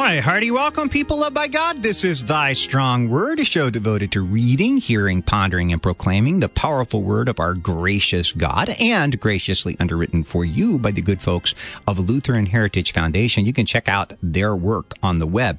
Why, hearty welcome, people loved by God. This is Thy Strong Word, a show devoted to reading, hearing, pondering, and proclaiming the powerful word of our gracious God, and graciously underwritten for you by the good folks of Lutheran Heritage Foundation. You can check out their work on the web,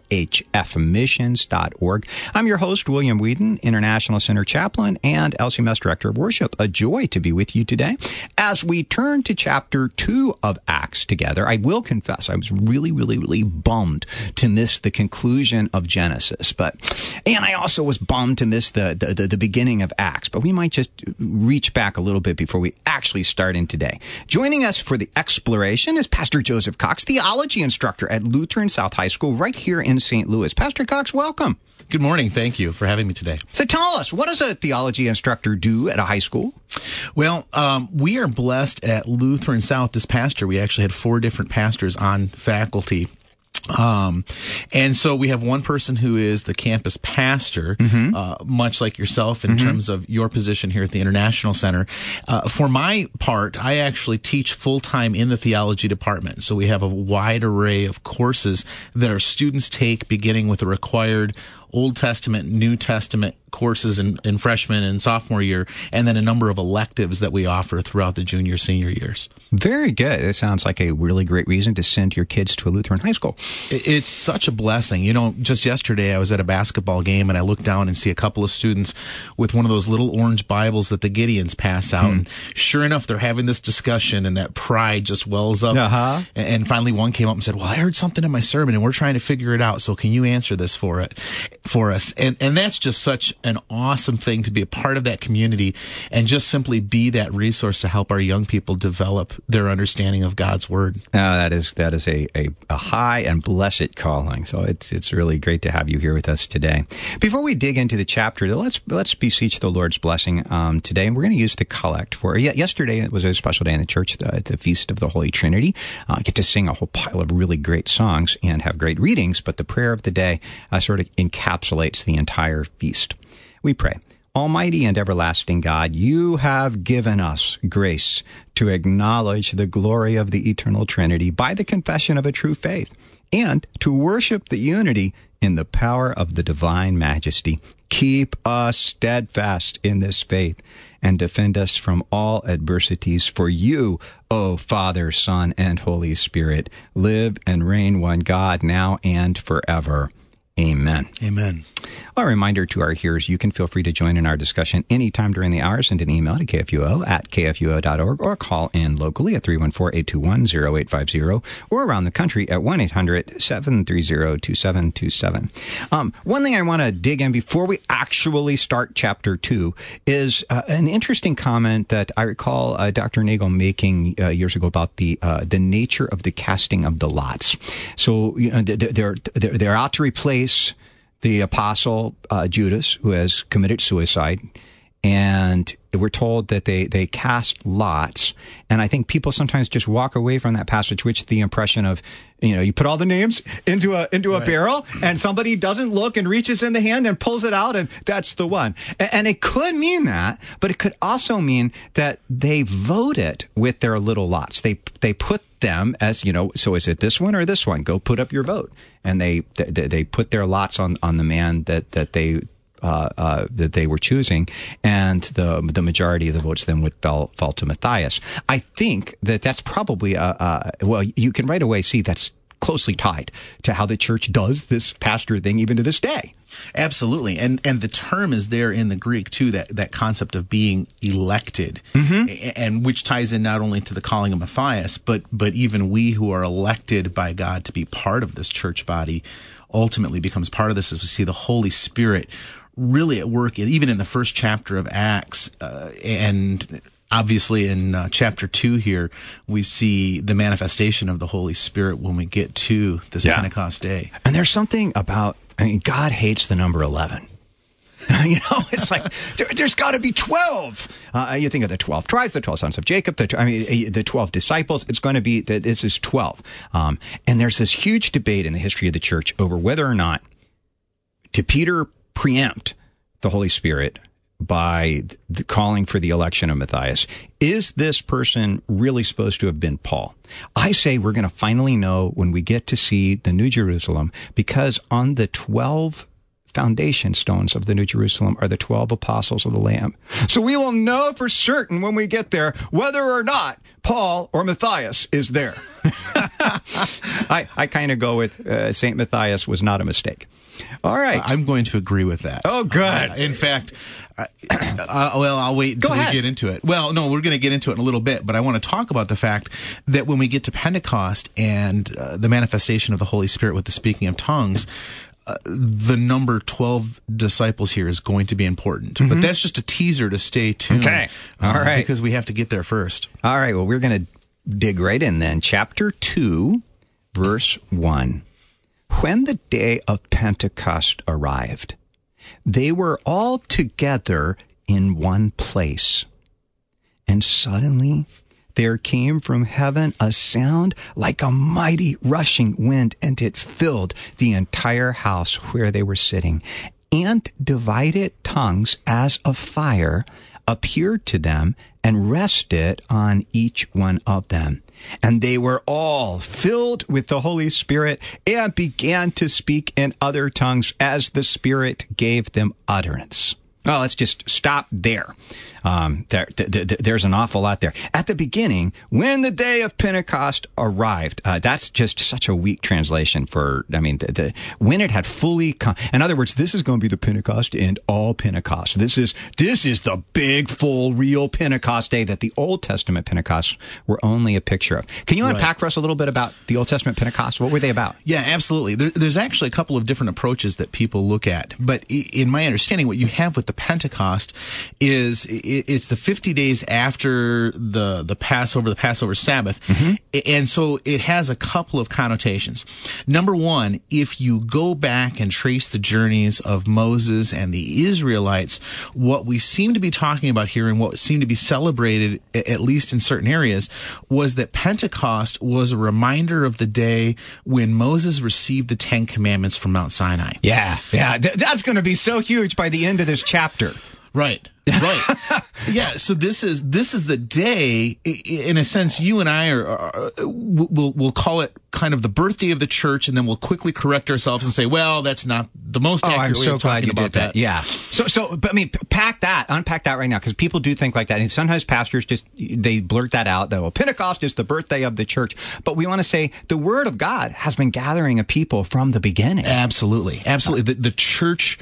lhfmissions.org. I'm your host, William Whedon, International Center Chaplain and LCMS Director of Worship. A joy to be with you today. As we turn to chapter 2 of Acts together, I will confess I was really bummed to miss the conclusion of Genesis, and I also was bummed to miss the beginning of Acts, but we might just reach back a little bit before we actually start in today. Joining us for the exploration is Pastor Joseph Cox, theology instructor at Lutheran South High School right here in St. Louis. Pastor Cox, welcome. Good morning. Thank you for having me today. So tell us, what does a theology instructor do at a high school? Well, we are blessed at Lutheran South this past year. We actually had 4 different pastors on faculty. And so we have one person who is the campus pastor, much like yourself in terms of your position here at the International Center. For my part, I actually teach full-time in the theology department. So we have a wide array of courses that our students take, beginning with a required Old Testament, New Testament courses in freshman and sophomore year, and then a number of electives that we offer throughout the junior, senior years. Very good. It sounds like a really great reason to send your kids to a Lutheran high school. It's such a blessing. You know, just yesterday I was at a basketball game and I looked down and see a couple of students with one of those little orange Bibles that the Gideons pass out. And sure enough, they're having this discussion and that pride just wells up. And finally one came up and said, well, I heard something in my sermon and we're trying to figure it out. So can you answer this for us? And that's just such an awesome thing to be a part of that community and just simply be that resource to help our young people develop their understanding of God's Word. That is a high and blessed calling. So it's really great to have you here with us today. Before we dig into the chapter, let's beseech the Lord's blessing today. And we're going to use the collect for yesterday. It was a special day in the church, the Feast of the Holy Trinity. Get to sing a whole pile of really great songs and have great readings, but the prayer of the day sort of encapsulates the entire feast. We pray. Almighty and everlasting God, you have given us grace to acknowledge the glory of the eternal Trinity by the confession of a true faith and to worship the unity in the power of the divine majesty. Keep us steadfast in this faith and defend us from all adversities. For you, O Father, Son, and Holy Spirit, live and reign one God now and forever. Amen. Amen. A reminder to our hearers, you can feel free to join in our discussion anytime during the hour. Send an email to kfuo@kfuo.org or call in locally at 314-821-0850 or around the country at 1-800-730-2727. One thing I want to dig in before we actually start chapter 2 is an interesting comment that I recall Dr. Nagel making years ago about the nature of the casting of the lots. So they're out to replace the apostle Judas, who has committed suicide, and we're told that they cast lots. And I think people sometimes just walk away from that passage with the impression of, you put all the names into a barrel, and somebody doesn't look and reaches in the hand and pulls it out, and that's the one. And it could mean that, but it could also mean that they voted with their little lots. They put them as, so is it this one or this one? Go put up your vote. And they put their lots on the man that they were choosing, and the majority of the votes then would fall to Matthias. I think that's probably you can right away see that's closely tied to how the church does this pastor thing even to this day. Absolutely. And the term is there in the Greek too, that concept of being elected, and which ties in not only to the calling of Matthias, but even we who are elected by God to be part of this church body ultimately becomes part of this as we see the Holy Spirit really at work, even in the first chapter of Acts, and obviously in chapter 2 here, we see the manifestation of the Holy Spirit when we get to this Pentecost day. And there's something about, God hates the number 11. It's like, there's got to be 12. You think of the 12 tribes, the 12 sons of Jacob, the 12 disciples. It's going to be that this is 12. And there's this huge debate in the history of the church over whether or not did Peter preempt the Holy Spirit by the calling for the election of Matthias. Is this person really supposed to have been Paul? I say we're going to finally know when we get to see the New Jerusalem, because on the 12 foundation stones of the New Jerusalem are the 12 apostles of the Lamb. So we will know for certain when we get there whether or not Paul or Matthias is there. I kind of go with St. Matthias was not a mistake. All right. I'm going to agree with that. Oh, good. In fact, I'll wait until we get into it. Well, no, we're going to get into it in a little bit, but I want to talk about the fact that when we get to Pentecost and the manifestation of the Holy Spirit with the speaking of tongues, the number 12 disciples here is going to be important. Mm-hmm. But that's just a teaser to stay tuned. Okay. All right. Because we have to get there first. All right. Well, we're going to dig right in then. Chapter 2, verse 1. When the day of Pentecost arrived, they were all together in one place. And suddenly there came from heaven a sound like a mighty rushing wind, and it filled the entire house where they were sitting. And divided tongues as of fire appeared to them and rested on each one of them. And they were all filled with the Holy Spirit and began to speak in other tongues as the Spirit gave them utterance. Well, let's just stop there. There's an awful lot there. At the beginning, when the day of Pentecost arrived, that's just such a weak translation for, when it had fully come. In other words, this is going to be the Pentecost and all Pentecost. This is the big, full, real Pentecost day that the Old Testament Pentecost were only a picture of. Can you unpack for us a little bit about the Old Testament Pentecost? What were they about? Yeah, absolutely. There's actually a couple of different approaches that people look at. But in my understanding, what you have with the Pentecost is it's the 50 days after the Passover Sabbath. Mm-hmm. And so it has a couple of connotations. Number one, if you go back and trace the journeys of Moses and the Israelites, what we seem to be talking about here and what seemed to be celebrated, at least in certain areas, was that Pentecost was a reminder of the day when Moses received the 10 Commandments from Mount Sinai. Yeah. That's going to be so huge by the end of this chapter. Right. Yeah. So this is the day, in a sense, you and I we'll call it kind of the birthday of the church, and then we'll quickly correct ourselves and say, well, that's not the most accurate way of talking about that. Yeah. But unpack that right now, because people do think like that. And sometimes pastors they blurt that out, though. Pentecost is the birthday of the church. But we want to say the word of God has been gathering a people from the beginning. Absolutely. The church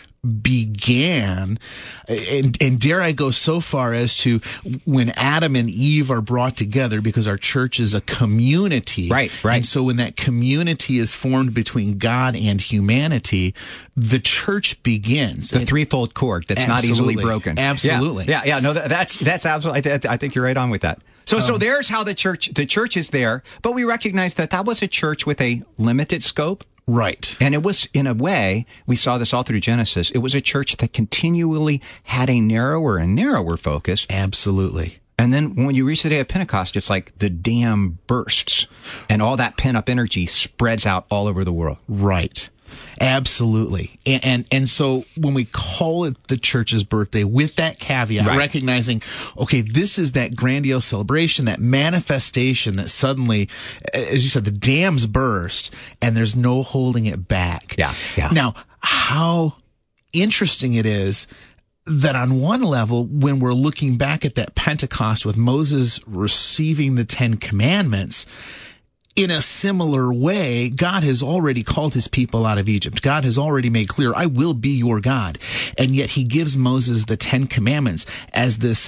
began, and dare I go so far as to when Adam and Eve are brought together, because our church is a community. Right. And so when that community is formed between God and humanity, the church begins. The threefold cord that's not easily broken. Absolutely. Yeah. No, that's absolutely, I think you're right on with that. So there's how the church is there, but we recognize that was a church with a limited scope. Right. And it was, in a way, we saw this all through Genesis, it was a church that continually had a narrower and narrower focus. Absolutely. And then when you reach the day of Pentecost, it's like the dam bursts and all that pent-up energy spreads out all over the world. Right. Absolutely. And so when we call it the church's birthday, with that caveat, recognizing, okay, this is that grandiose celebration, that manifestation that suddenly, as you said, the dams burst and there's no holding it back. Yeah. Now, how interesting it is that on one level, when we're looking back at that Pentecost with Moses receiving the 10 Commandments, in a similar way, God has already called his people out of Egypt. God has already made clear, I will be your God. And yet he gives Moses the 10 Commandments as this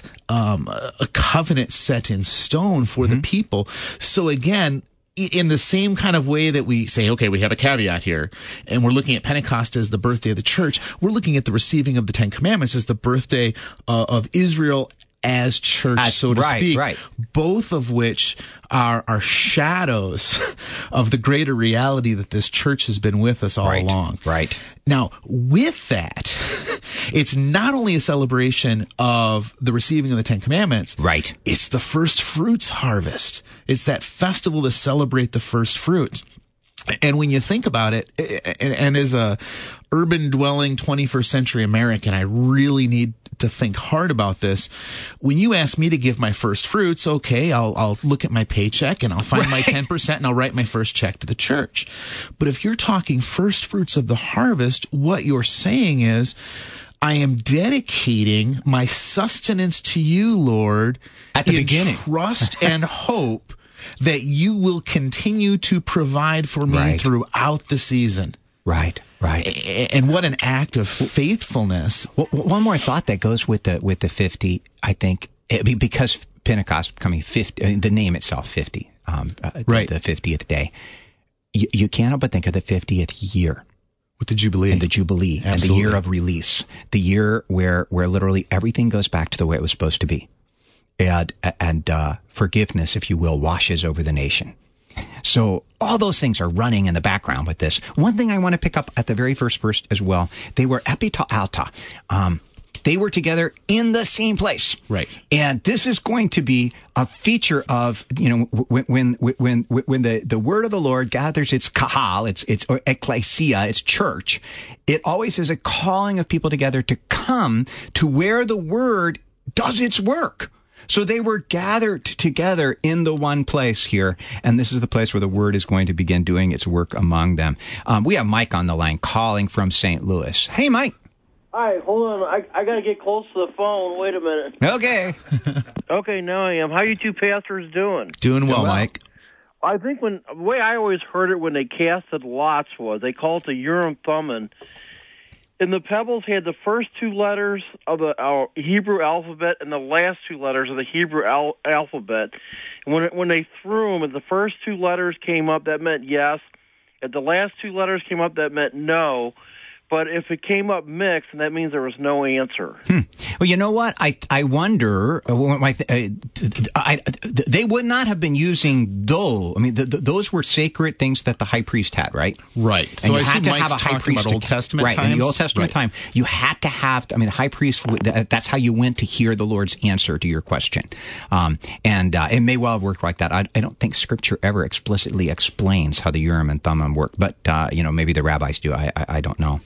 a covenant set in stone for the people. So again, in the same kind of way that we say, okay, we have a caveat here, and we're looking at Pentecost as the birthday of the church, we're looking at the receiving of the 10 Commandments as the birthday of Israel as church, so to speak, both of which are shadows of the greater reality that this church has been with us all along. Right. Now, with that, it's not only a celebration of the receiving of the 10 Commandments. Right. It's the first fruits harvest. It's that festival to celebrate the first fruits. And when you think about it, and as a urban dwelling 21st century American, I really need to think hard about this. When you ask me to give my first fruits, okay, I'll look at my paycheck and I'll find my 10% and I'll write my first check to the church. But if you're talking first fruits of the harvest, what you're saying is, I am dedicating my sustenance to you, Lord, at the beginning. Trust and hope that you will continue to provide for me throughout the season. Right. And what an act of faithfulness. One more thought that goes with the 50, I think, because Pentecost becoming 50, the name itself 50, the 50th day. You can't help but think of the 50th year. With the Jubilee. And the Jubilee. Absolutely. And the year of release. The year where literally everything goes back to the way it was supposed to be. And forgiveness, if you will, washes over the nation. So all those things are running in the background with this. One thing I want to pick up at the very first verse as well, they were epita alta. They were together in the same place. Right. And this is going to be a feature of, when the word of the Lord gathers its kahal, its ecclesia, its church, it always is a calling of people together to come to where the word does its work. So they were gathered together in the one place here, and this is the place where the word is going to begin doing its work among them. We have Mike on the line calling from St. Louis. Hey, Mike. Hi, hold on. I got to get close to the phone. Wait a minute. Okay. Okay, now I am. How you two pastors doing? Doing well, Mike. I think the way I always heard it when they casted lots was they called it the Urim Thummim. And the pebbles had the first two letters of the Hebrew alphabet and the last two letters of the Hebrew alphabet. And when they threw them, and the first two letters came up, that meant yes. If the last two letters came up, that meant no. But if it came up mixed, that means there was no answer. Well, you know what? I wonder. They would not have been using those. I mean, those were sacred things that the high priest had, right? Right. And so you I had assume to Mike's have a high talking priest about Old Testament times. Right, in the Old Testament time, you had to have. I mean, the high priest. That's how you went to hear the Lord's answer to your question. And it may well have worked like that. I don't think Scripture ever explicitly explains how the Urim and Thummim work, but maybe the rabbis do. I don't know.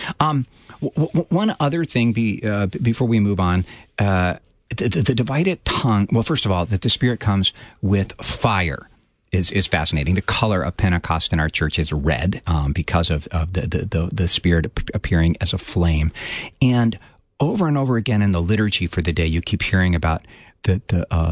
One other thing before we move on, the divided tongue. Well, first of all, that the Spirit comes with fire is fascinating. The color of Pentecost in our church is red because of the Spirit appearing as a flame, and over again in the liturgy for the day, you keep hearing about that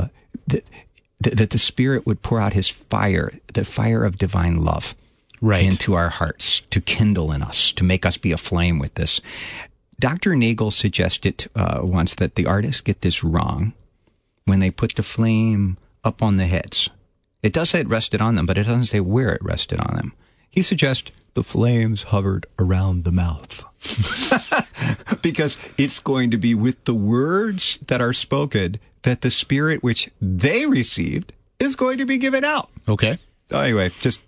the Spirit would pour out His fire, the fire of divine love. Right. Into our hearts, to kindle in us, to make us be aflame with this. Dr. Nagel suggested once that the artists get this wrong when they put the flame up on the heads. It does say it rested on them, but it doesn't say where it rested on them. He suggests the flames hovered around the mouth. Because it's going to be with the words that are spoken that the Spirit which they received is going to be given out. Okay. So anyway, just...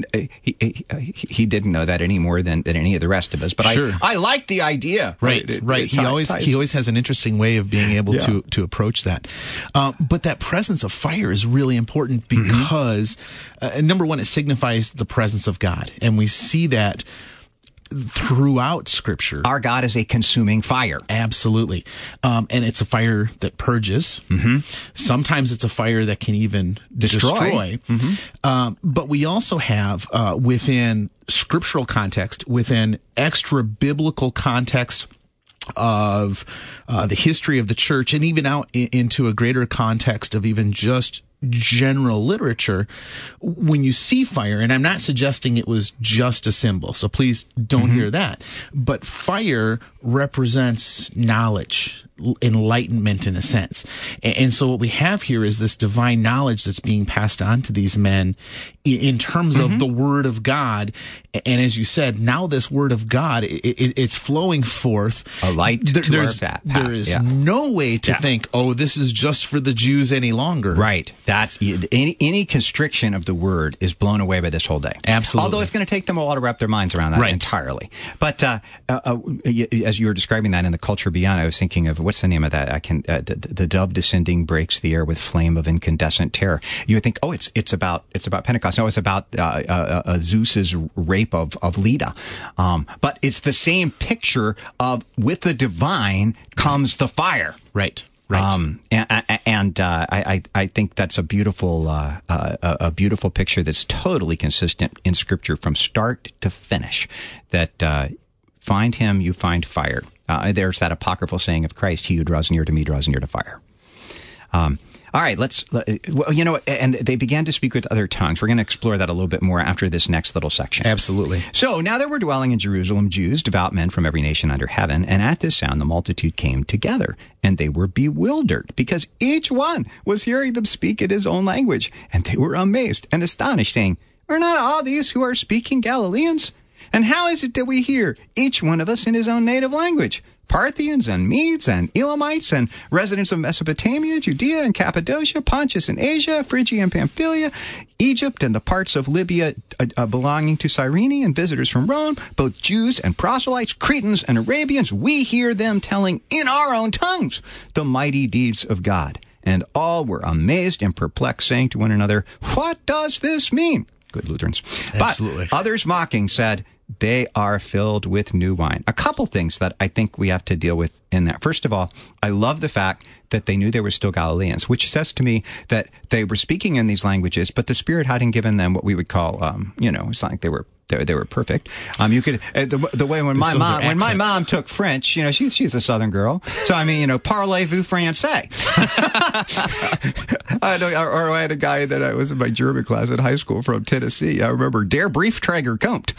He didn't know that any more than any of the rest of us, but sure. I like the idea. Right. He always has an interesting way of being able to approach that. But that presence of fire is really important because number one, it signifies the presence of God, and we see that throughout Scripture. Our God is a consuming fire. Absolutely. And it's a fire that purges. Sometimes it's a fire that can even destroy. But we also have, within scriptural context, within extra biblical context of the history of the church, and even out into a greater context of even just general literature, when you see fire, and I'm not suggesting it was just a symbol, so please don't hear that, but fire represents knowledge, enlightenment in a sense. And so what we have here is this divine knowledge that's being passed on to these men in terms of the Word of God. And as you said, now this Word of God, it's flowing forth. A light to our path. There is no way to think, this is just for the Jews any longer. Right. That's any constriction of the Word is blown away by this whole day. Absolutely. Although it's going to take them a while to wrap their minds around that entirely. But as you were describing that in the culture beyond, I was thinking of what's the name of that? The dove descending breaks the air with flame of incandescent terror. You would think, oh, it's about Pentecost. No, it's about Zeus's rape of Leda. But it's the same picture of with the divine comes the fire. Right. Right. I think that's a beautiful picture that's totally consistent in Scripture from start to finish. That find him, you find fire. There's that apocryphal saying of Christ: "He who draws near to me draws near to fire." All right, and they began to speak with other tongues. We're going to explore that a little bit more after this next little section. Absolutely. So now there were dwelling in Jerusalem Jews, devout men from every nation under heaven, and at this sound the multitude came together, and they were bewildered, because each one was hearing them speak in his own language, and they were amazed and astonished, saying, "Are not all these who are speaking Galileans? And how is it that we hear, each one of us in his own native language? Parthians and Medes and Elamites and residents of Mesopotamia, Judea and Cappadocia, Pontus and Asia, Phrygia and Pamphylia, Egypt and the parts of Libya belonging to Cyrene, and visitors from Rome, both Jews and proselytes, Cretans and Arabians, we hear them telling in our own tongues the mighty deeds of God." And all were amazed and perplexed, saying to one another, "What does this mean?" Good Lutherans. Absolutely. But others mocking said, "They are filled with new wine." A couple things that I think we have to deal with in that. First of all, I love the fact that they knew they were still Galileans, which says to me that they were speaking in these languages, but the Spirit hadn't given them what we would call, it's like they were perfect. You could the way when my mom took French, she's a Southern girl, so parlez-vous français? I had a guy that I was in my German class in high school from Tennessee. I remember Der Briefträger kommt.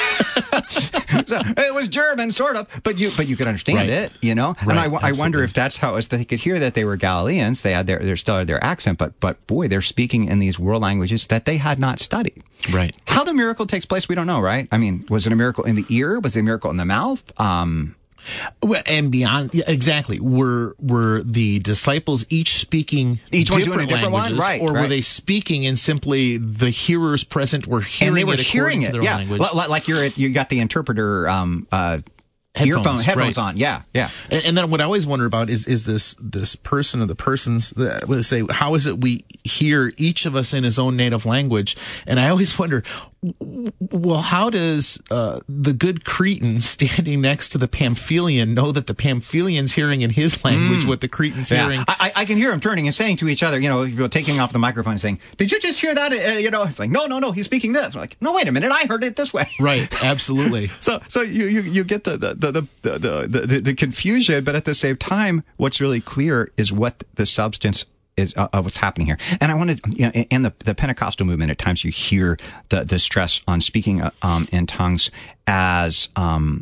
So it was German, sort of, but you could understand it, Right, and I wonder if that's how it was that they could hear that they were Galileans. They had their accent, but boy, they're speaking in these world languages that they had not studied. Right. How the miracle takes place, we don't know, right? I mean, was it a miracle in the ear? Was it a miracle in the mouth? Well, and beyond, exactly. Were the disciples each speaking each one doing a different different languages, one? Right, or right. were they speaking and simply the hearers present were hearing and they were it hearing according it, to their yeah. language? Like you got the interpreter headphones right. on, yeah. And then what I always wonder about is this person or the persons that would say, how is it we hear each of us in his own native language? And I always wonder, well, how does the good Cretan standing next to the Pamphylian know that the Pamphylian's hearing in his language what the Cretan's hearing? I can hear them turning and saying to each other, taking off the microphone and saying, "Did you just hear that?" It's like, no, he's speaking this. I'm like, no, wait a minute, I heard it this way. Right, absolutely. So you get the confusion, but at the same time, what's really clear is what the substance is of what's happening here. And I wanted, in the Pentecostal movement, at times you hear the stress on speaking in tongues as in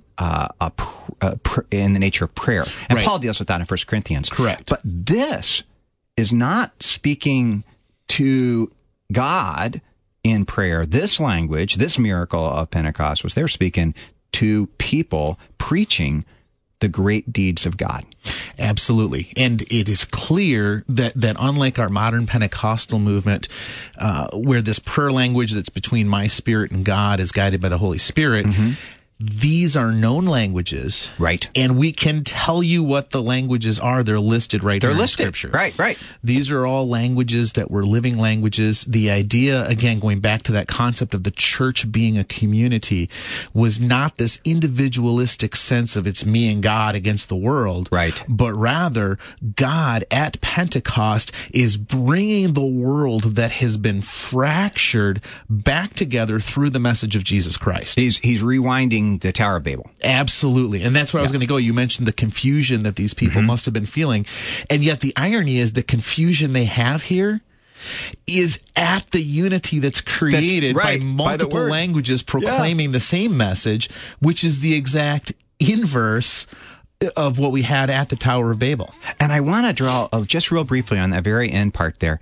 the nature of prayer. And right. Paul deals with that in 1 Corinthians. Correct. But this is not speaking to God in prayer. This language, this miracle of Pentecost, was they're speaking to people, preaching the great deeds of God. Absolutely. And it is clear that unlike our modern Pentecostal movement, where this prayer language that's between my spirit and God is guided by the Holy Spirit, these are known languages. Right. And we can tell you what the languages are. They're listed right here in Scripture. Right. These are all languages that were living languages. The idea, again, going back to that concept of the church being a community, was not this individualistic sense of it's me and God against the world. Right. But rather, God at Pentecost is bringing the world that has been fractured back together through the message of Jesus Christ. He's rewinding the Tower of Babel. Absolutely. And that's where I was going to go. You mentioned the confusion that these people must have been feeling. And yet the irony is the confusion they have here is at the unity that's created by multiple languages proclaiming the same message, which is the exact inverse of what we had at the Tower of Babel. And I want to draw just real briefly on that very end part there.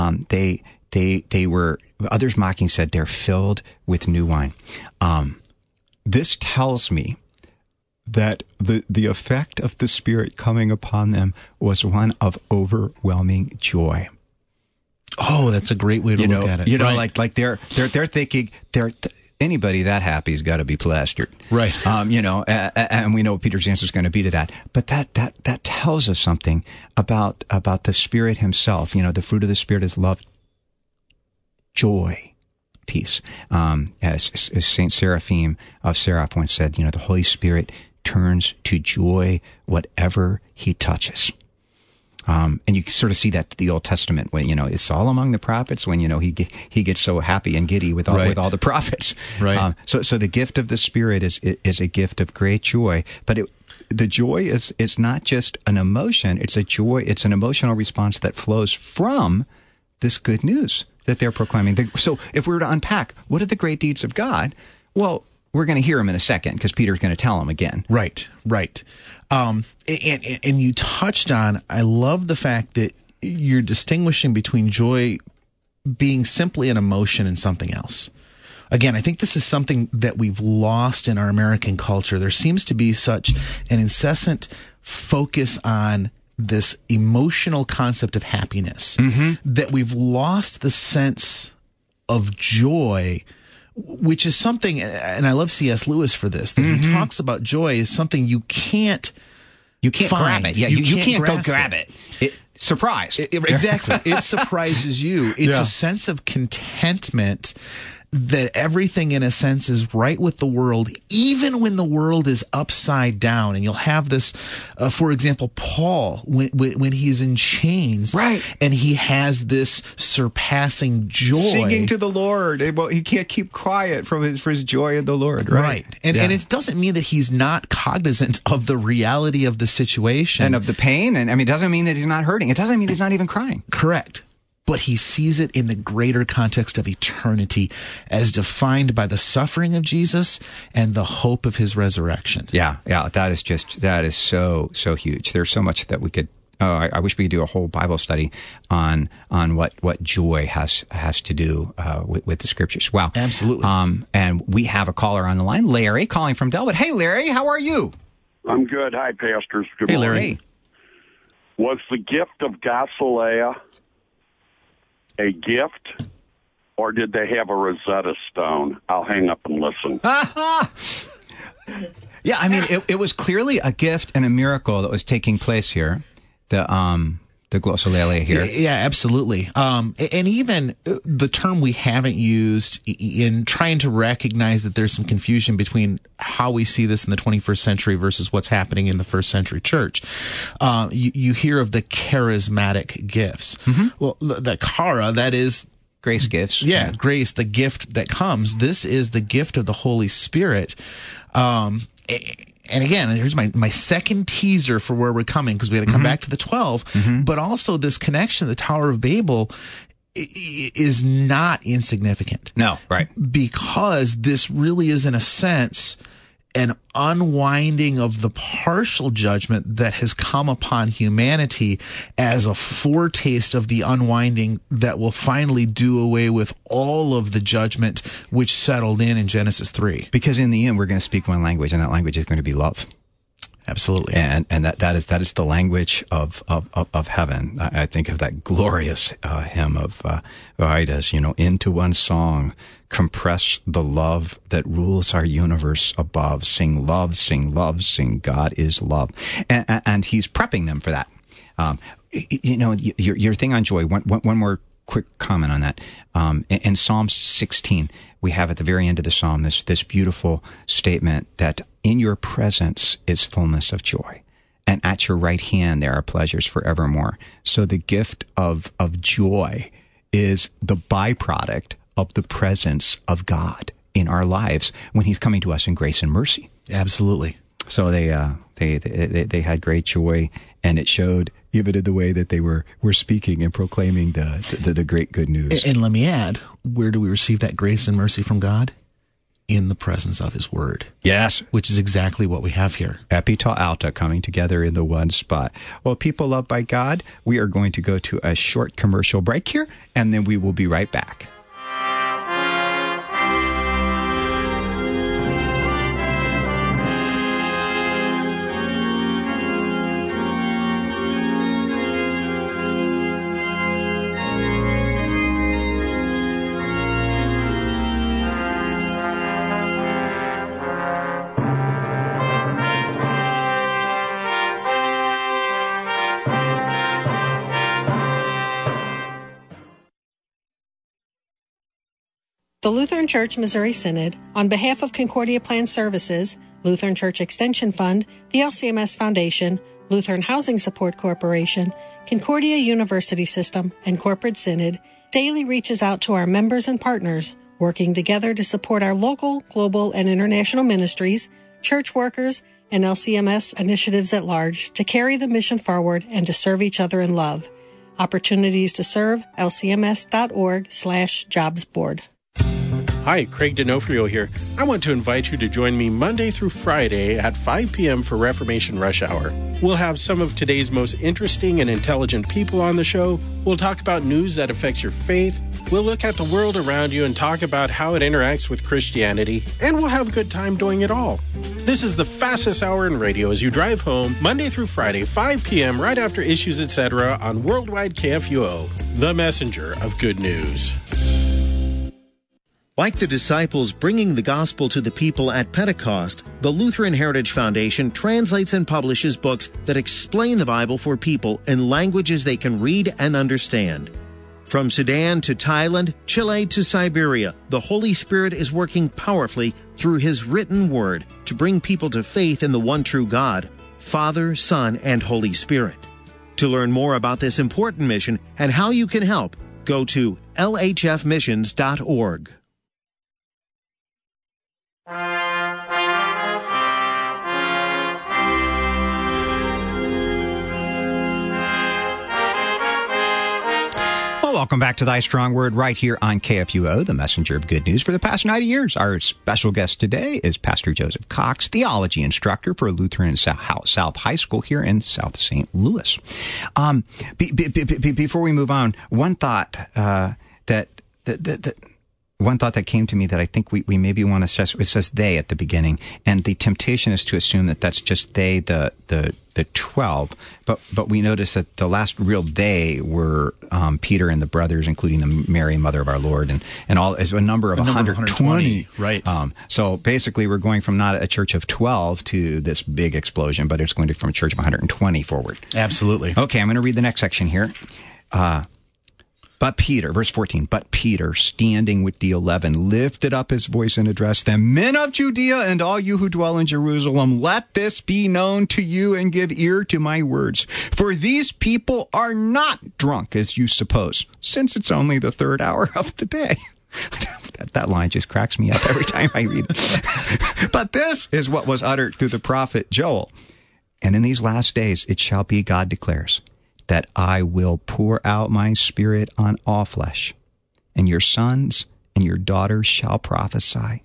They were, others mocking said, they're filled with new wine. This tells me that the effect of the Spirit coming upon them was one of overwhelming joy. Oh, that's a great way to look at it. Like they're thinking anybody that happy's got to be plastered. Right. And we know what Peter's answer is going to be to that. But that tells us something about the Spirit himself. The fruit of the Spirit is love, joy, peace. As Saint Seraphim of Seraph once said, the Holy Spirit turns to joy whatever he touches. And you sort of see that in the Old Testament when, it's all among the prophets when, he gets so happy and giddy with all the prophets. Right. So the gift of the Spirit is a gift of great joy, but the joy is not just an emotion. It's an emotional response that flows from this good news that they're proclaiming. So if we were to unpack, what are the great deeds of God? Well, we're going to hear them in a second because Peter's going to tell them again. Right. And you touched on, I love the fact that you're distinguishing between joy being simply an emotion and something else. Again, I think this is something that we've lost in our American culture. There seems to be such an incessant focus on this emotional concept of happiness that we've lost the sense of joy, which is something, and I love C.S. Lewis for this, that he talks about joy as something you can't grab it. Yeah, you can't go grab it. Surprise. Exactly. It surprises you. It's a sense of contentment that everything, in a sense, is right with the world, even when the world is upside down. And you'll have this, for example, Paul, when he's in chains, right, and he has this surpassing joy. Singing to the Lord. Well, he can't keep quiet for his joy in the Lord, right? And it doesn't mean that he's not cognizant of the reality of the situation. And of the pain. And it doesn't mean that he's not hurting. It doesn't mean he's not even crying. Correct. But he sees it in the greater context of eternity as defined by the suffering of Jesus and the hope of his resurrection. Yeah. That is so huge. There's so much that we could, I wish we could do a whole Bible study on what joy has to do with the scriptures. Wow. Absolutely. And we have a caller on the line, Larry, calling from Delwood. Hey, Larry, how are you? I'm good. Hi, pastors. Good morning. Larry. Hey. Was the gift of Gosalea a gift, or did they have a Rosetta Stone? I'll hang up and listen. Yeah, it was clearly a gift and a miracle that was taking place here. The glossolalia here. Yeah, absolutely. And even the term we haven't used in trying to recognize that there's some confusion between how we see this in the 21st century versus what's happening in the first century church. You hear of the charismatic gifts. Well, the chara, that is grace gifts. Yeah, grace, the gift that comes. This is the gift of the Holy Spirit. And again, here's my second teaser for where we're coming, because we got to come back to the 12, but also this connection to the Tower of Babel is not insignificant. No, right. Because this really is, in a sense, an unwinding of the partial judgment that has come upon humanity as a foretaste of the unwinding that will finally do away with all of the judgment which settled in Genesis 3. Because in the end, we're going to speak one language, and that language is going to be love. Absolutely. And that is the language of heaven. I think of that glorious hymn of Aida's, into one song, compress the love that rules our universe above. Sing love, sing God is love. And he's prepping them for that. Your thing on joy, one more quick comment on that. In Psalm 16, we have at the very end of the psalm this beautiful statement that in your presence is fullness of joy, and at your right hand there are pleasures forevermore. So the gift of joy is the byproduct of the presence of God in our lives when he's coming to us in grace and mercy. Absolutely. So they had great joy, and it showed even in the way that they were speaking and proclaiming the great good news. And let me add, where do we receive that grace and mercy from God? In the presence of his word. Yes. Which is exactly what we have here. Epi ta alta, coming together in the one spot. Well, people loved by God, we are going to go to a short commercial break here, and then we will be right back. The Lutheran Church Missouri Synod, on behalf of Concordia Plan Services, Lutheran Church Extension Fund, the LCMS Foundation, Lutheran Housing Support Corporation, Concordia University System, and Corporate Synod, daily reaches out to our members and partners, working together to support our local, global, and international ministries, church workers, and LCMS initiatives at large to carry the mission forward and to serve each other in love. Opportunities to serve, lcms.org/jobs board. Hi, Craig D'Onofrio here. I want to invite you to join me Monday through Friday at 5 p.m. for Reformation Rush Hour. We'll have some of today's most interesting and intelligent people on the show. We'll talk about news that affects your faith. We'll look at the world around you and talk about how it interacts with Christianity. And we'll have a good time doing it all. This is the fastest hour in radio as you drive home, Monday through Friday, 5 p.m. right after Issues, Etc. on Worldwide KFUO, the messenger of good news. Like the disciples bringing the gospel to the people at Pentecost, the Lutheran Heritage Foundation translates and publishes books that explain the Bible for people in languages they can read and understand. From Sudan to Thailand, Chile to Siberia, the Holy Spirit is working powerfully through His written word to bring people to faith in the one true God, Father, Son, and Holy Spirit. To learn more about this important mission and how you can help, go to lhfmissions.org. Welcome back to Thy Strong Word right here on KFUO, the messenger of good news for the past 90 years. Our special guest today is Pastor Joseph Cox, theology instructor for Lutheran South High School here in South St. Louis. Before we move on, one thought one thought that came to me that I think we maybe want to stress, it says they at the beginning, and the temptation is to assume that that's just they, the 12, but we notice that the last real they were Peter and the brothers, including the Mary, mother of our Lord, and all is a number of 120. Right. So basically we're going from not a church of 12 to this big explosion, but it's going to from a church of 120 forward. Absolutely. Okay, I'm going to read the next section here. But Peter, verse 14, but Peter, standing with the 11, lifted up his voice and addressed them, Men of Judea and all you who dwell in Jerusalem, let this be known to you and give ear to my words. For these people are not drunk, as you suppose, since it's only the third hour of the day. That line just cracks me up every time I read it. But this is what was uttered through the prophet Joel. And in these last days it shall be, God declares, that I will pour out my Spirit on all flesh, and your sons and your daughters shall prophesy,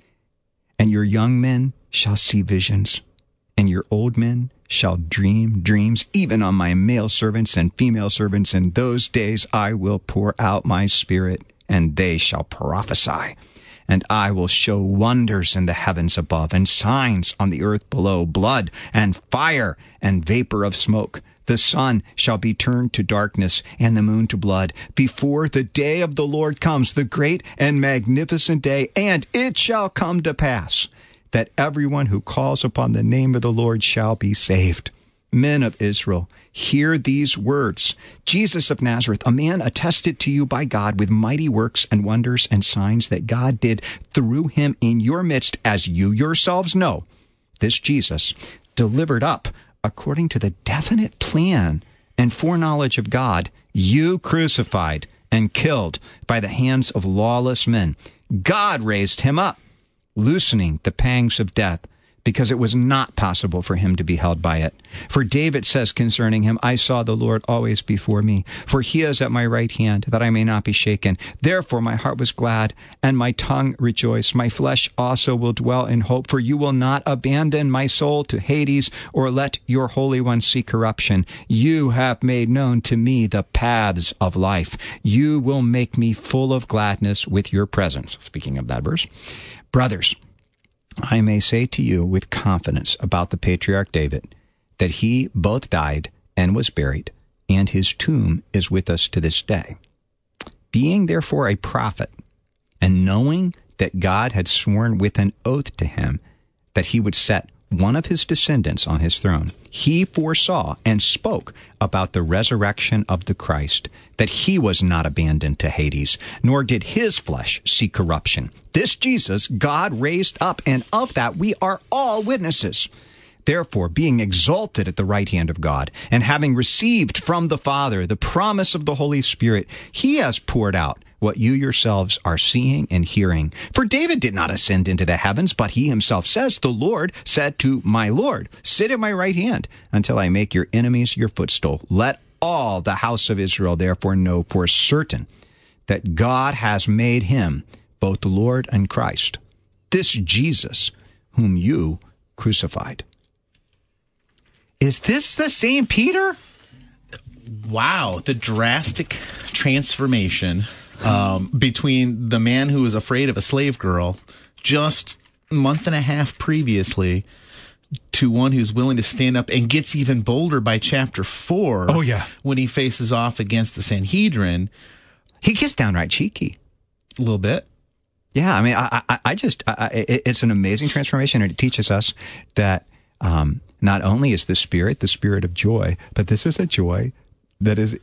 and your young men shall see visions, and your old men shall dream dreams, even on my male servants and female servants. In those days I will pour out my Spirit, and they shall prophesy. And I will show wonders in the heavens above, and signs on the earth below, blood and fire and vapor of smoke. The sun shall be turned to darkness and the moon to blood before the day of the Lord comes, the great and magnificent day. And it shall come to pass that everyone who calls upon the name of the Lord shall be saved. Men of Israel, hear these words. Jesus of Nazareth, a man attested to you by God with mighty works and wonders and signs that God did through him in your midst, as you yourselves know. This Jesus, delivered up according to the definite plan and foreknowledge of God, you crucified and killed by the hands of lawless men. God raised him up, loosening the pangs of death, because it was not possible for him to be held by it. For David says concerning him, I saw the Lord always before me, for he is at my right hand, that I may not be shaken. Therefore my heart was glad, and my tongue rejoiced. My flesh also will dwell in hope, for you will not abandon my soul to Hades, or let your Holy One see corruption. You have made known to me the paths of life. You will make me full of gladness with your presence. Speaking of that verse. Brothers, I may say to you with confidence about the patriarch David that he both died and was buried, and his tomb is with us to this day. Being therefore a prophet, and knowing that God had sworn with an oath to him that he would set one of his descendants on his throne, he foresaw and spoke about the resurrection of the Christ, that he was not abandoned to Hades, nor did his flesh see corruption. This Jesus God raised up, and of that we are all witnesses. Therefore, being exalted at the right hand of God, and having received from the Father the promise of the Holy Spirit, he has poured out what you yourselves are seeing and hearing. For David did not ascend into the heavens, but he himself says, the Lord said to my Lord, sit at my right hand until I make your enemies your footstool. Let all the house of Israel therefore know for certain that God has made him both the Lord and Christ, this Jesus whom you crucified. Is this the same Peter? Wow, the drastic transformation between the man who was afraid of a slave girl just a month and a half previously to one who's willing to stand up and gets even bolder by chapter 4. Oh, yeah. When he faces off against the Sanhedrin. He gets downright cheeky. A little bit. Yeah, I mean, it's an amazing transformation, and it teaches us that not only is the Spirit of joy, but this is a joy that is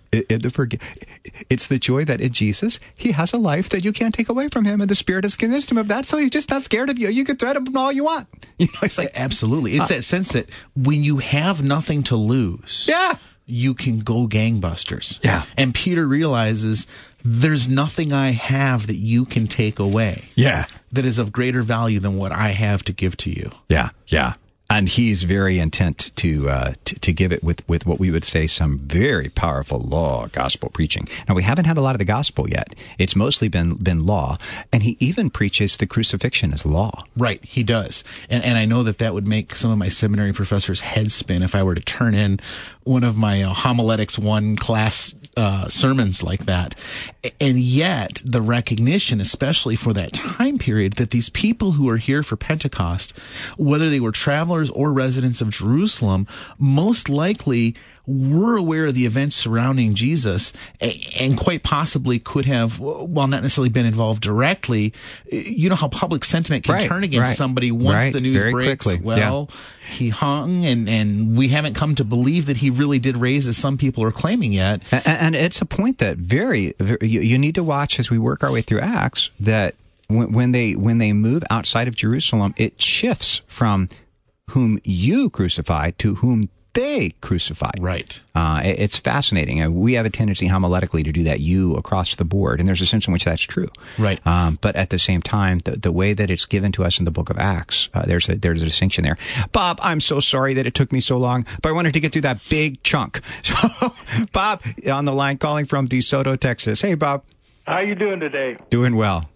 it's the joy that in Jesus, he has a life that you can't take away from him, and the Spirit has convinced him of that, so he's just not scared of you. You can threaten him all you want. You know, it's like absolutely. It's that sense that when you have nothing to lose, yeah, you can go gangbusters. Yeah. And Peter realizes there's nothing I have that you can take away. Yeah. That is of greater value than what I have to give to you. Yeah. Yeah. And he's very intent to give it with what we would say some very powerful law gospel preaching. Now, we haven't had a lot of the gospel yet. It's mostly been law. And he even preaches the crucifixion as law. Right, he does. And I know that would make some of my seminary professors' heads spin if I were to turn in one of my Homiletics 1 class sermons like that. And yet, the recognition, especially for that time period, that these people who are here for Pentecost, whether they were travelers or residents of Jerusalem, most likely were aware of the events surrounding Jesus and quite possibly could have, while not necessarily been involved directly, you know how public sentiment can turn against somebody once the news very breaks. Quickly. Well, he hung, and we haven't come to believe that he really did raise, as some people are claiming yet. And it's a point that you need to watch as we work our way through Acts, that when they move outside of Jerusalem, it shifts from whom you crucified to whom they crucified. Right. It's fascinating. We have a tendency homiletically to do that you across the board, and there's a sense in which that's true. Right. But at the same time, the way that it's given to us in the book of Acts, there's a distinction there. Bob, I'm so sorry that it took me so long, but I wanted to get through that big chunk. So, Bob, on the line, calling from DeSoto, Texas. Hey, Bob. How you doing today? Doing well.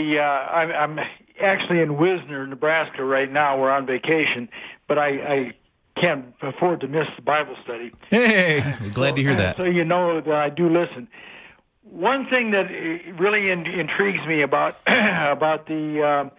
I'm actually in Wisner, Nebraska right now. We're on vacation, but I can't afford to miss the Bible study. Hey, we're glad to hear that. So you know that I do listen. One thing that really intrigues me about about the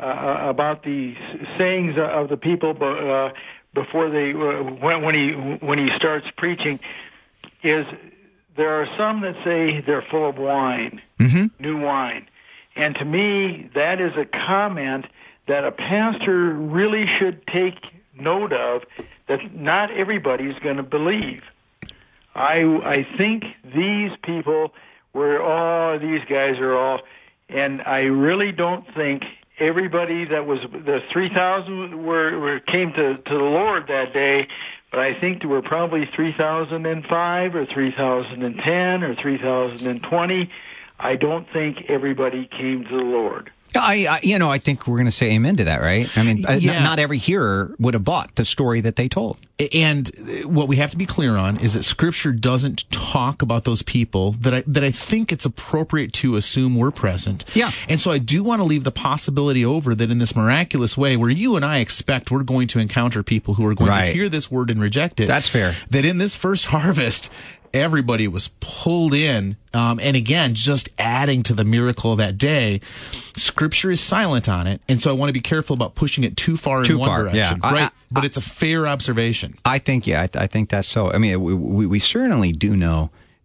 sayings of the people before they when he starts preaching is there are some that say they're full of wine, new wine. And to me, that is a comment that a pastor really should take note of, that not everybody's going to believe. I think these people these guys are all, and I really don't think everybody that was, the 3,000 came to the Lord that day, but I think there were probably 3,005 or 3,010 or 3,020. I don't think everybody came to the Lord. I think we're going to say amen to that, right? I mean, not every hearer would have bought the story that they told. And what we have to be clear on is that Scripture doesn't talk about those people that I think it's appropriate to assume were present. Yeah. And so I do want to leave the possibility over that in this miraculous way, where you and I expect we're going to encounter people who are going to hear this word and reject it. That's fair. That in this first harvest, everybody was pulled in, and again, just adding to the miracle of that day. Scripture is silent on it, and so I want to be careful about pushing it too far in one direction. Yeah. Right, but it's a fair observation. I think, I think that's so. I mean, we certainly do know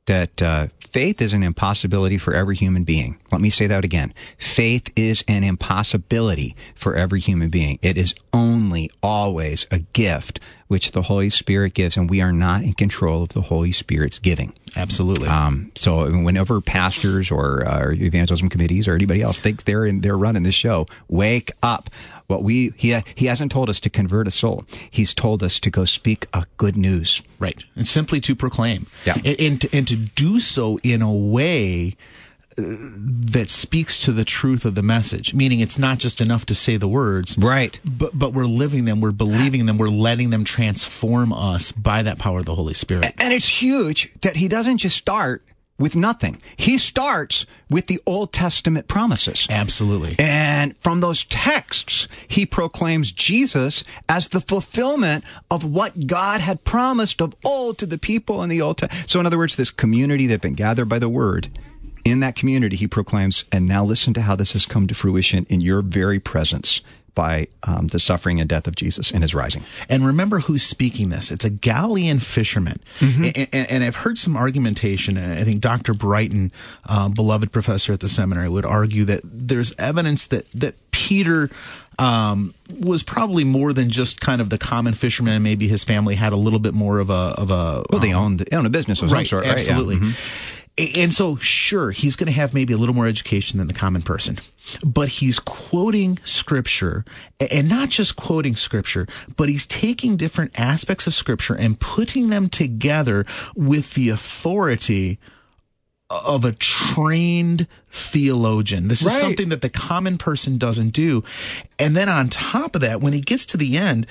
that faith is an impossibility for every human being. Let me say that again. Faith is an impossibility for every human being. It is only always a gift which the Holy Spirit gives, and we are not in control of the Holy Spirit's giving. Absolutely. So whenever pastors or evangelism committees or anybody else think they're running this show, wake up. He hasn't told us to convert a soul. He's told us to go speak a good news. Right. And simply to proclaim. Yeah. And to do so in a way that speaks to the truth of the message, meaning it's not just enough to say the words, right? But we're living them, we're believing them, we're letting them transform us by that power of the Holy Spirit. And it's huge that he doesn't just start with nothing. He starts with the Old Testament promises. Absolutely. And from those texts, he proclaims Jesus as the fulfillment of what God had promised of old to the people in the Old Testament. So in other words, this community that had been gathered by the word, in that community, he proclaims, and now listen to how this has come to fruition in your very presence by the suffering and death of Jesus and his rising. And remember who's speaking this. It's a Galilean fisherman. Mm-hmm. And I've heard some argumentation. I think Dr. Brighton, beloved professor at the seminary, would argue that there's evidence that Peter was probably more than just kind of the common fisherman. Maybe his family had a little bit more of a well, they owned a business of some sort, right? Absolutely. Yeah. Mm-hmm. And so, sure, he's going to have maybe a little more education than the common person, but he's quoting Scripture, and not just quoting Scripture, but he's taking different aspects of Scripture and putting them together with the authority of a trained theologian. This is something that the common person doesn't do. And then on top of that, when he gets to the end,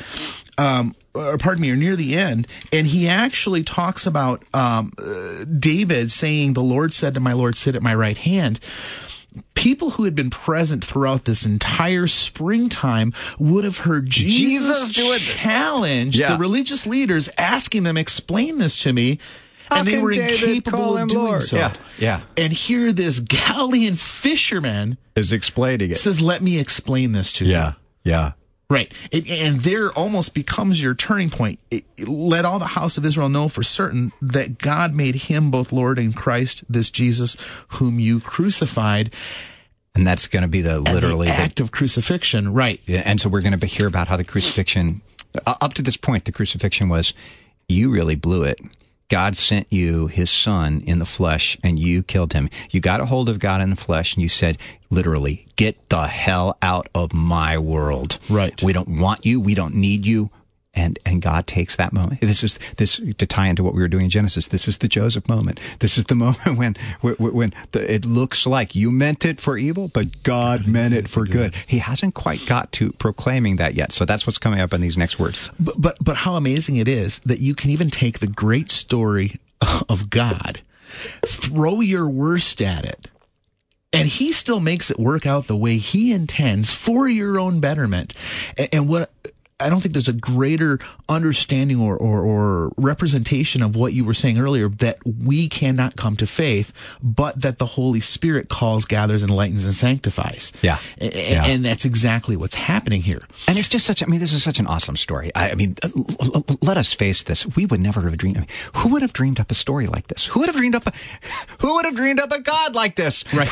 or near the end, and he actually talks about David saying, "The Lord said to my Lord, sit at my right hand." People who had been present throughout this entire springtime would have heard Jesus challenge the religious leaders, asking them, "Explain this to me." And they were incapable of doing so. Yeah. And here this Galilean fisherman is explaining it. Says, "Let me explain this to you." Yeah. Right. And there almost becomes your turning point. Let all the house of Israel know for certain that God made him both Lord and Christ, this Jesus whom you crucified. And that's going to be the act of crucifixion. Right. Yeah, and so we're going to hear about how the crucifixion, up to this point, the crucifixion was, you really blew it. God sent you his son in the flesh and you killed him. You got a hold of God in the flesh and you said, literally, get the hell out of my world. Right. We don't want you. We don't need you. And God takes that moment. This to tie into what we were doing in Genesis. This is the Joseph moment. This is the moment when it looks like you meant it for evil, but God meant it for good. He hasn't quite got to proclaiming that yet. So that's what's coming up in these next words. But how amazing it is that you can even take the great story of God, throw your worst at it, and he still makes it work out the way he intends for your own betterment. And what I don't think there's a greater understanding or representation of what you were saying earlier, that we cannot come to faith, but that the Holy Spirit calls, gathers, enlightens, and sanctifies. Yeah. And that's exactly what's happening here. And it's just this is such an awesome story. Let us face this. We would never have dreamed. Who would have dreamed up a story like this? Who would have dreamed up a God like this? Right.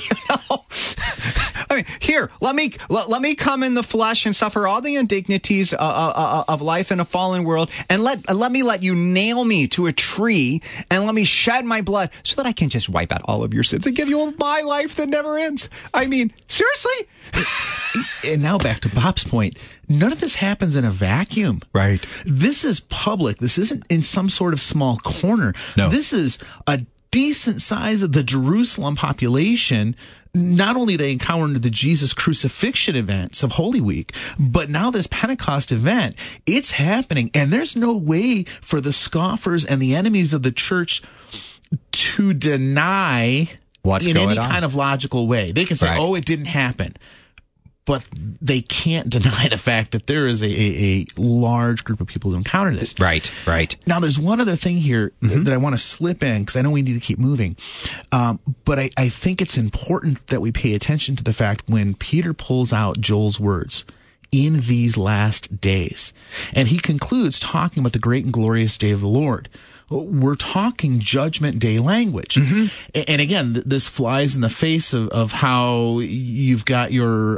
Here, let me come in the flesh and suffer all the indignities of life in a fallen world, and let me let you nail me to a tree, and let me shed my blood so that I can just wipe out all of your sins and give you my life that never ends. Seriously? And now back to Bob's point. None of this happens in a vacuum. Right. This is public. This isn't in some sort of small corner. No. This is a decent size of the Jerusalem population. Not only they encountered the Jesus crucifixion events of Holy Week, but now this Pentecost event, it's happening. And there's no way for the scoffers and the enemies of the church to deny what's in going any on. Kind of logical way. They can say, oh, it didn't happen. But they can't deny the fact that there is a large group of people who encounter this. Right. Now, there's one other thing here that I want to slip in, because I know we need to keep moving. But I think it's important that we pay attention to the fact when Peter pulls out Joel's words, in these last days. And he concludes talking about the great and glorious day of the Lord. we're talking Judgment Day language. Mm-hmm. And again, this flies in the face of how you've got your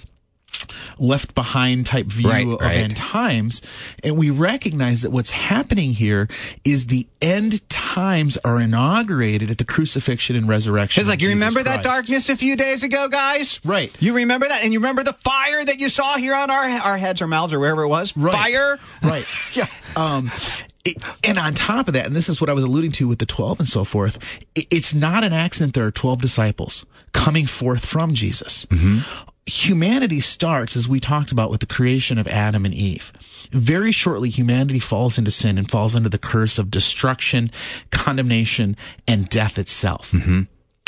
left behind type view of end times. And we recognize that what's happening here is the end times are inaugurated at the crucifixion and resurrection. It's like, you remember that darkness a few days ago, guys? Right. You remember that? And you remember the fire that you saw here on our heads or mouths or wherever it was? Right. Fire? Right. Yeah. And on top of that, and this is what I was alluding to with the 12 and so forth, it's not an accident there are 12 disciples coming forth from Jesus. Mm-hmm. Humanity starts, as we talked about, with the creation of Adam and Eve. Very shortly, humanity falls into sin and falls under the curse of destruction, condemnation, and death itself. Mm-hmm.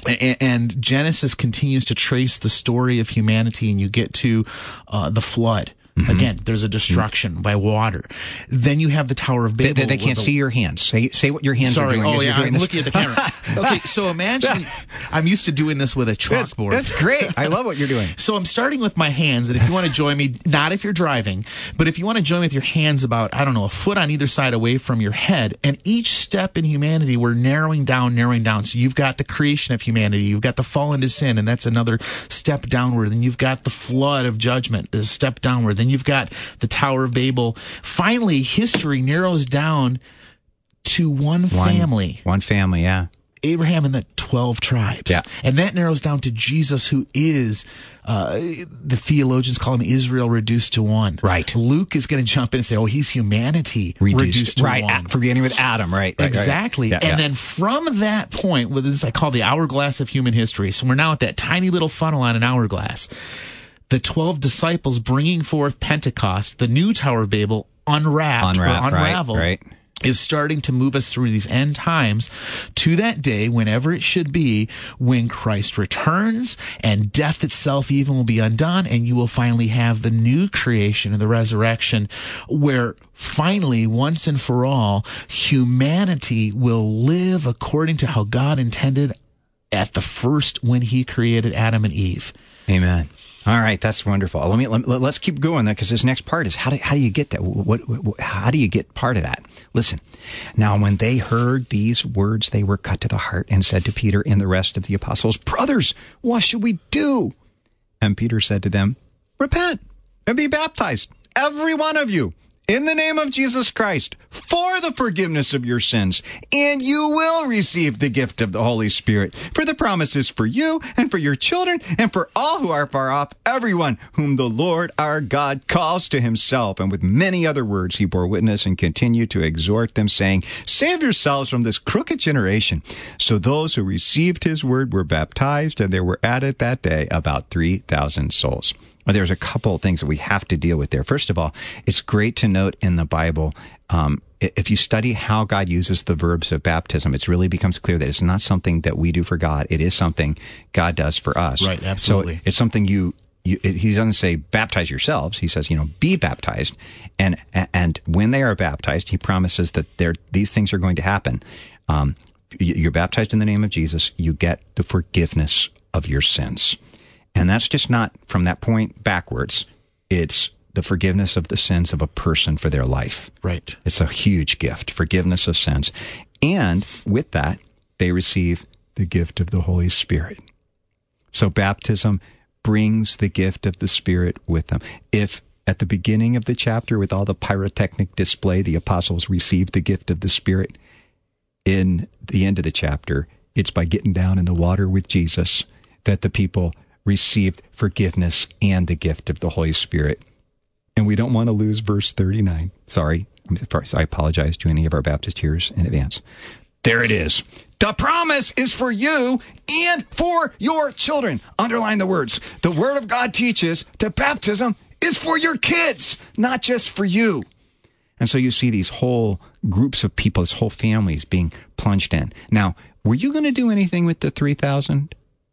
And Genesis continues to trace the story of humanity, and you get to the flood. Mm-hmm. Again, there's a destruction by water. Then you have the Tower of Babel. They can't see your hands. Say what your hands are doing. Oh, yeah, I'm looking at the camera. Okay, so imagine, I'm used to doing this with a chalkboard. That's great. I love what you're doing. So I'm starting with my hands, and if you want to join me, not if you're driving, but if you want to join me with your hands about, I don't know, a foot on either side away from your head, and each step in humanity, we're narrowing down. So you've got the creation of humanity, you've got the fall into sin, and that's another step downward. Then you've got the flood of judgment, this step downward. Then you've got the Tower of Babel. Finally, history narrows down to one family. One family, yeah. Abraham and the 12 tribes. Yeah. And that narrows down to Jesus, who is, the theologians call him Israel reduced to one. Right. Luke is going to jump in and say, oh, he's humanity reduced to one. Right, beginning with Adam, right. Exactly. Right. Yeah, and then from that point, with this I call the hourglass of human history, so we're now at that tiny little funnel on an hourglass. The 12 disciples bringing forth Pentecost, the new Tower of Babel, unravel, right. is starting to move us through these end times to that day, whenever it should be, when Christ returns and death itself even will be undone, and you will finally have the new creation and the resurrection, where finally, once and for all, humanity will live according to how God intended at the first when he created Adam and Eve. Amen. All right, that's wonderful. Let's keep going then, because this next part is how do you get that? How do you get part of that? Listen. Now, when they heard these words, they were cut to the heart and said to Peter and the rest of the apostles, "Brothers, what should we do?" And Peter said to them, "Repent and be baptized, every one of you, in the name of Jesus Christ, for the forgiveness of your sins, and you will receive the gift of the Holy Spirit. For the promise is for you and for your children and for all who are far off, everyone whom the Lord our God calls to himself." And with many other words he bore witness and continued to exhort them, saying, "Save yourselves from this crooked generation." So those who received his word were baptized, and there were added that day about 3,000 souls. Well, there's a couple of things that we have to deal with there. First of all, it's great to note in the Bible, if you study how God uses the verbs of baptism, it really becomes clear that it's not something that we do for God. It is something God does for us. Right, absolutely. So it's something he doesn't say baptize yourselves. He says, be baptized. And when they are baptized, he promises that these things are going to happen. You're baptized in the name of Jesus. You get the forgiveness of your sins. And that's just not from that point backwards. It's the forgiveness of the sins of a person for their life. Right. It's a huge gift, forgiveness of sins. And with that, they receive the gift of the Holy Spirit. So baptism brings the gift of the Spirit with them. If at the beginning of the chapter, with all the pyrotechnic display, the apostles received the gift of the Spirit, in the end of the chapter, it's by getting down in the water with Jesus that the people received forgiveness and the gift of the Holy Spirit. And we don't want to lose verse 39. Sorry, I apologize to any of our Baptist hearers in advance. There it is. The promise is for you and for your children. Underline the words. The Word of God teaches that baptism is for your kids, not just for you. And so you see these whole groups of people, this whole families being plunged in. Now, were you going to do anything with the 3,000?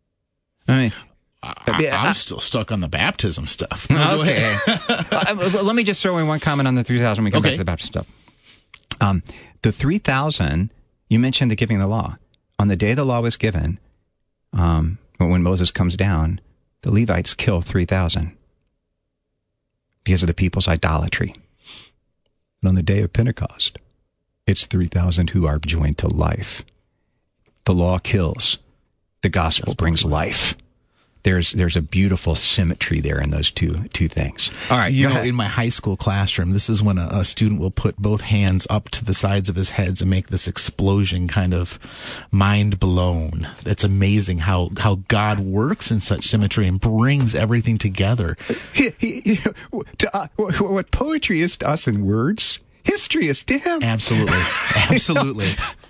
I mean, I'm still stuck on the baptism stuff. Okay. Let me just throw in one comment on the 3,000 when we come back to the Baptist stuff. The 3,000, you mentioned the giving of the law. On the day the law was given, when Moses comes down, the Levites kill 3,000 because of the people's idolatry. And on the day of Pentecost, it's 3,000 who are joined to life. The law kills. The gospel brings life. There's a beautiful symmetry there in those two things. All right. You know, in my high school classroom, this is when a student will put both hands up to the sides of his heads and make this explosion, kind of mind blown. It's amazing how God works in such symmetry and brings everything together. What poetry is to us in words, history is to him. Absolutely. Absolutely.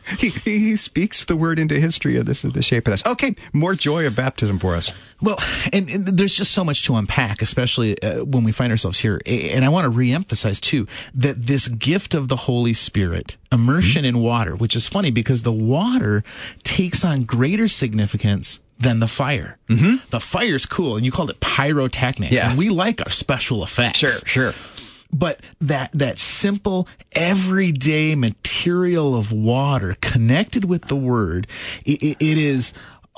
He speaks the word into history, and this is the shape of us. Okay, more joy of baptism for us. Well, and there's just so much to unpack, especially when we find ourselves here. And I want to reemphasize, too, that this gift of the Holy Spirit, immersion in water, which is funny because the water takes on greater significance than the fire. Mm-hmm. The fire's cool, and you called it pyrotechnics, and we like our special effects. Sure. But that simple, everyday material of water connected with the Word, it is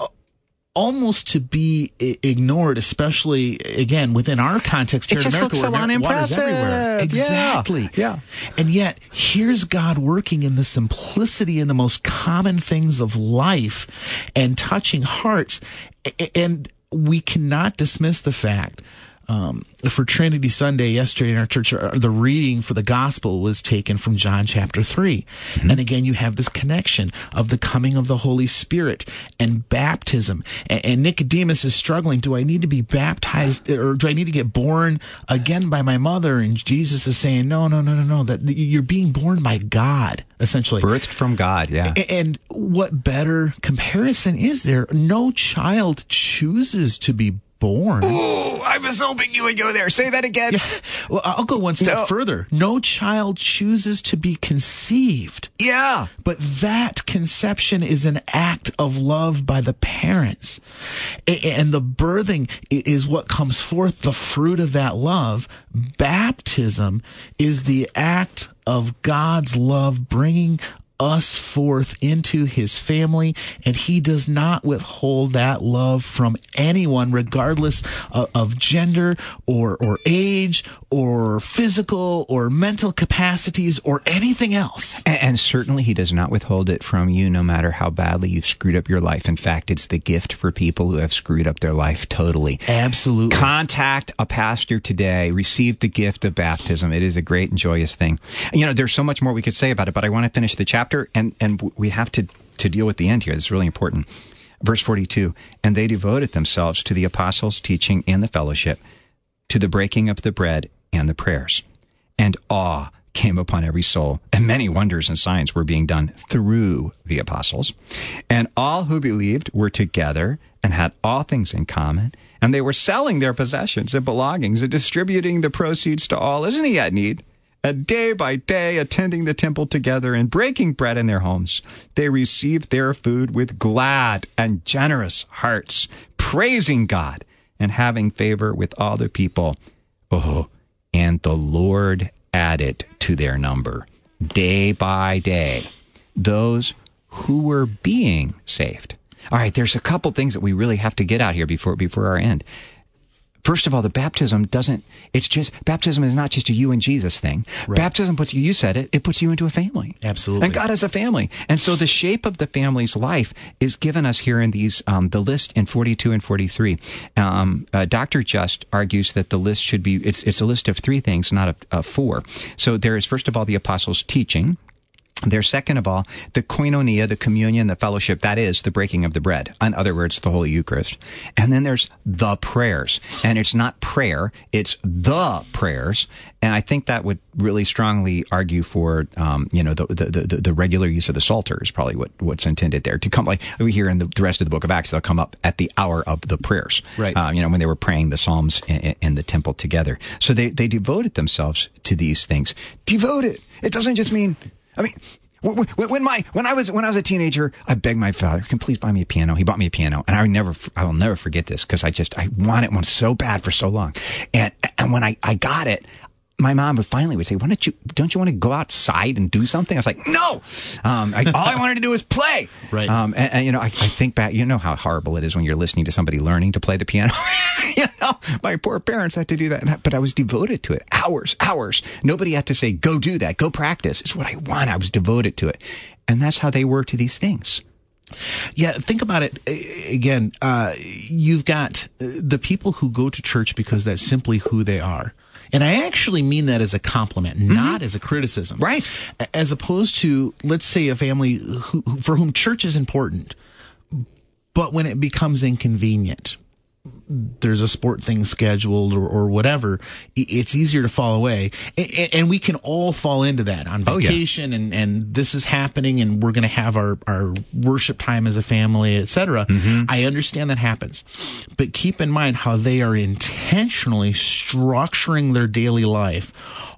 almost to be ignored, especially, again, within our context here in America, where water's everywhere. Exactly. Yeah. And yet, here's God working in the simplicity and the most common things of life and touching hearts. And we cannot dismiss the fact for Trinity Sunday yesterday in our church, the reading for the gospel was taken from John chapter 3. Mm-hmm. And again, you have this connection of the coming of the Holy Spirit and baptism. And Nicodemus is struggling. Do I need to be baptized, or do I need to get born again by my mother? And Jesus is saying, no, that you're being born by God, essentially. Birthed from God, yeah. And what better comparison is there? No child chooses to be born. Ooh, I was hoping you would go there. Say that again. Yeah. Well, I'll go one step further. No child chooses to be conceived. Yeah. But that conception is an act of love by the parents. And the birthing is what comes forth, the fruit of that love. Baptism is the act of God's love bringing us forth into his family, and he does not withhold that love from anyone, regardless of gender or age or physical or mental capacities or anything else. And certainly he does not withhold it from you, no matter how badly you've screwed up your life. In fact, it's the gift for people who have screwed up their life totally. Absolutely. Contact a pastor today. Receive the gift of baptism. It is a great and joyous thing. You know, there's so much more we could say about it, but I want to finish the chapter. And we have to deal with the end here. This is really important. Verse 42, and they devoted themselves to the apostles' teaching and the fellowship, to the breaking of the bread and the prayers. And awe came upon every soul, and many wonders and signs were being done through the apostles. And all who believed were together and had all things in common, and they were selling their possessions and belongings and distributing the proceeds to all as any had need. And day by day, attending the temple together and breaking bread in their homes, they received their food with glad and generous hearts, praising God and having favor with all the people. Oh, and the Lord added to their number, day by day, those who were being saved. All right, there's a couple things that we really have to get out here before our end. First of all, the baptism baptism is not just a you and Jesus thing. Right. Baptism puts you said it, it puts you into a family. Absolutely. And God is a family. And so the shape of the family's life is given us here in these, the list in 42 and 43. Dr. Just argues that the list should be, it's a list of 3 things, not of 4. So there is, first of all, the apostles' teaching. There's, second of all, the koinonia, the communion, the fellowship, that is the breaking of the bread. In other words, the Holy Eucharist. And then there's the prayers. And it's not prayer, it's the prayers. And I think that would really strongly argue for, the regular use of the Psalter is probably what's intended there. To come, like we hear in the rest of the book of Acts, they'll come up at the hour of the prayers. Right. When they were praying the Psalms in the temple together. So they devoted themselves to these things. Devoted. It doesn't just mean, when I was a teenager, I begged my father, "Can please buy me a piano?" He bought me a piano, and I will never forget this because I wanted one so bad for so long. And when I got it, my mom would say, don't you want to go outside and do something? I was like, no. All I wanted to do was play. Right. And I think back, you know how horrible it is when you're listening to somebody learning to play the piano. My poor parents had to do that, but I was devoted to it. Hours. Nobody had to say, go do that, go practice. It's what I want. I was devoted to it. And that's how they were to these things. Yeah, think about it again. You've got the people who go to church because that's simply who they are. And I actually mean that as a compliment, not as a criticism. Right. As opposed to, let's say, a family for whom church is important, but when it becomes inconvenient, there's a sport thing scheduled or whatever, it's easier to fall away. And we can all fall into that on vacation and this is happening and we're going to have our worship time as a family, etc. I understand that happens. But keep in mind how they are intentionally structuring their daily life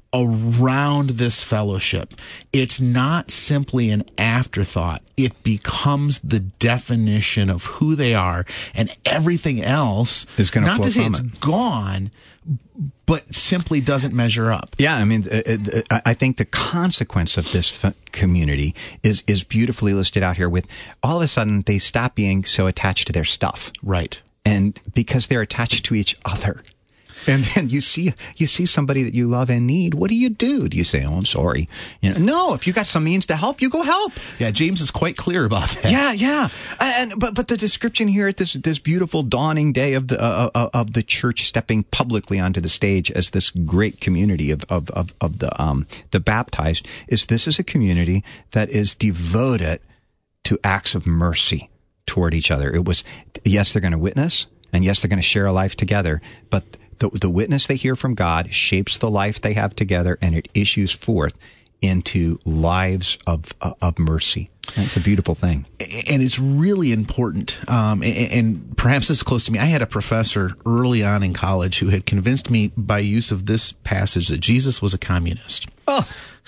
around this fellowship. It's not simply an afterthought. It becomes the definition of who they are, and everything else is going to flow from it. Not to say it's gone, but simply doesn't measure up. Yeah, I mean, I think the consequence of this community is beautifully listed out here with all of a sudden they stop being so attached to their stuff. Right. And because they're attached to each other. And then you see somebody that you love and need. What do? Do you say, "Oh, I'm sorry"? No. If you got some means to help, you go help. Yeah, James is quite clear about that. Yeah. But the description here at this beautiful dawning day of the church stepping publicly onto the stage as this great community of the baptized this is a community that is devoted to acts of mercy toward each other. It was, yes, they're going to witness, and yes, they're going to share a life together, but the witness they hear from God shapes the life they have together, and it issues forth into lives of mercy. That's a beautiful thing. And it's really important. And perhaps this is close to me. I had a professor early on in college who had convinced me by use of this passage that Jesus was a communist. Oh.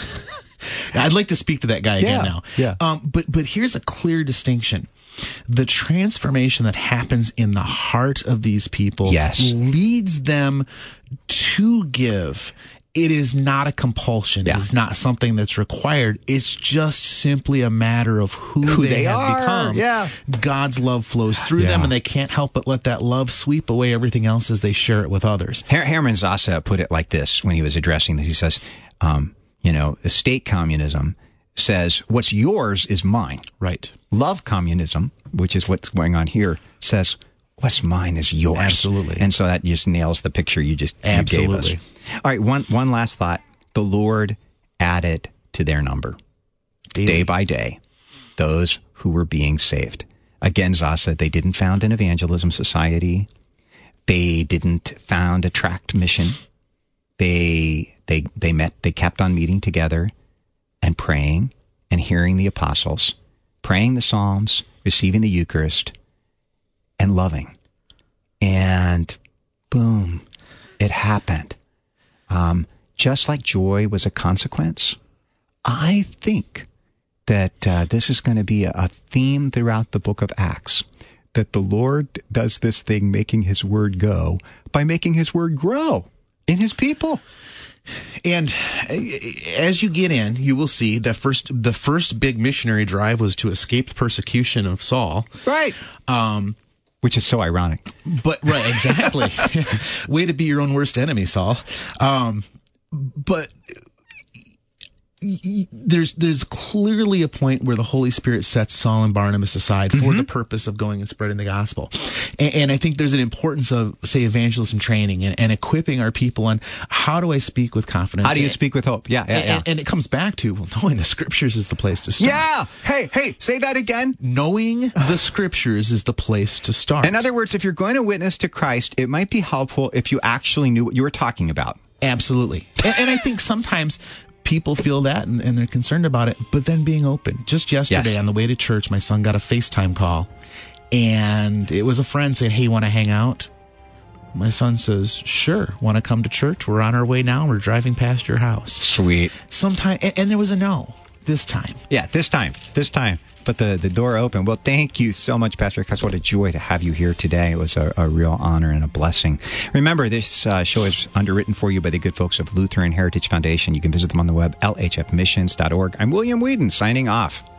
I'd like to speak to that guy again now. Yeah. But here's a clear distinction. The transformation that happens in the heart of these people leads them to give. It is not a compulsion. It is not something that's required. It's just simply a matter of who they have become. Yeah. God's love flows through them, and they can't help but let that love sweep away everything else as they share it with others. Hermann Zasa put it like this when he was addressing this. He says, the state communism says what's yours is mine. Right. Love communism, which is what's going on here, says what's mine is yours. Absolutely. And so that just nails the picture you gave us. All right, one last thought. The Lord added to their number, day by day, those who were being saved. Again, Zasa, they didn't found an evangelism society. They didn't found a tract mission. They kept on meeting together and praying and hearing the apostles, praying the Psalms, receiving the Eucharist, and loving. And boom, it happened. Just like joy was a consequence, I think that this is going to be a theme throughout the book of Acts, that the Lord does this thing, making his word go, by making his word grow in his people. And as you get in, you will see that the first big missionary drive was to escape persecution of Saul. Right. Which is so ironic. But right, exactly. Way to be your own worst enemy, Saul. But there's clearly a point where the Holy Spirit sets Saul and Barnabas aside for the purpose of going and spreading the gospel. And I think there's an importance of, say, evangelism training and equipping our people on how do I speak with confidence? How do you speak with hope? Yeah. And it comes back to, knowing the scriptures is the place to start. Yeah. Hey, say that again. Knowing the scriptures is the place to start. In other words, if you're going to witness to Christ, it might be helpful if you actually knew what you were talking about. Absolutely. And I think sometimes people feel that and they're concerned about it, but then being open. Just yesterday on the way to church, my son got a FaceTime call, and it was a friend saying, "Hey, want to hang out?" My son says, "Sure. Want to come to church? We're on our way now. We're driving past your house." Sweet. And there was a no. This time. Yeah, this time. But the door open. Well, thank you so much, Pastor Cuss. What a joy to have you here today. It was a real honor and a blessing. Remember, this show is underwritten for you by the good folks of Lutheran Heritage Foundation. You can visit them on the web, lhfmissions.org. I'm William Whedon, signing off.